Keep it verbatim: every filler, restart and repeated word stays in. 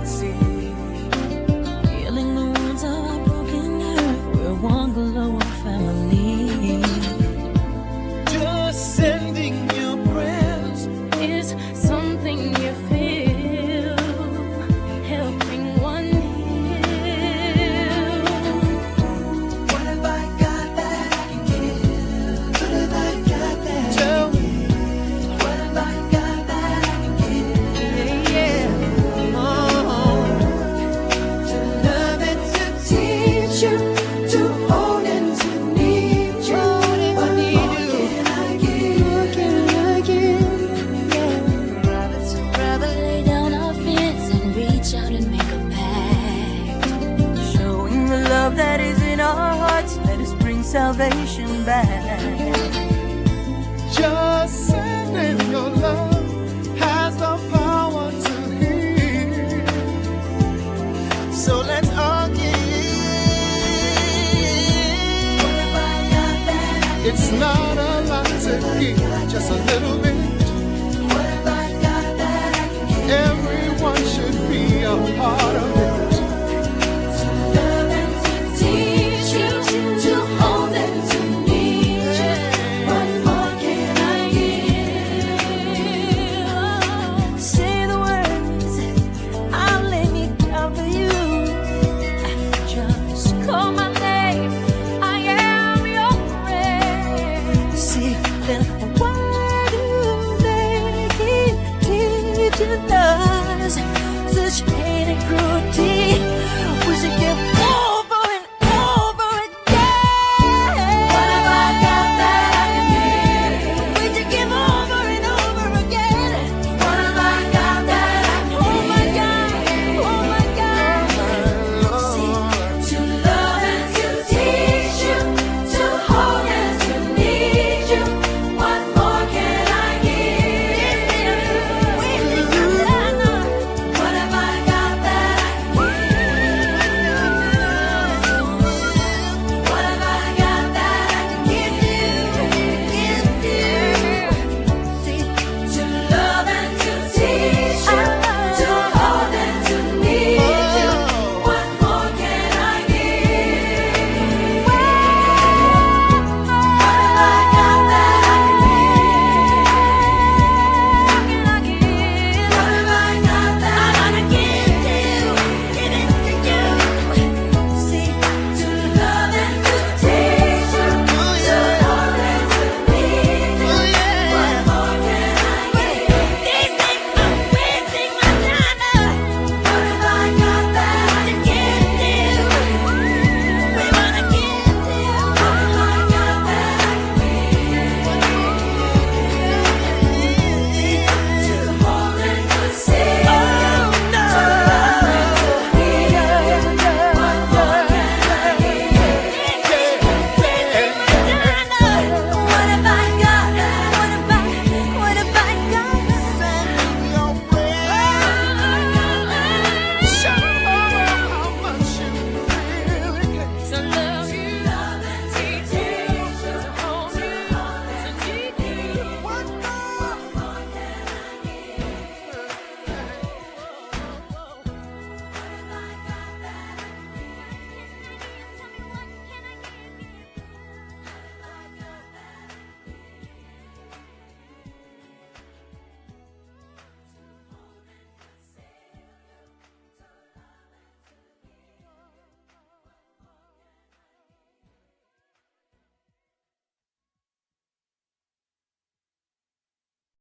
see. Healing the wounds of our broken earth. We're one global family. Just sending you prayers is something you feel, helping one heal. What have I got that I can give? What have I got that? Tell me. What have I got that I can give? Yeah, yeah. Oh, to love and to teach you, to hold and to need you. What more can I give? What can I give? Yeah. Rather to rather lay down our fears and reach out and make a pact, showing the love that is in our hearts. Let us bring salvation back. Just sending your love has the power to heal. So let's all give. It's not a lot to give, just a little bit. Every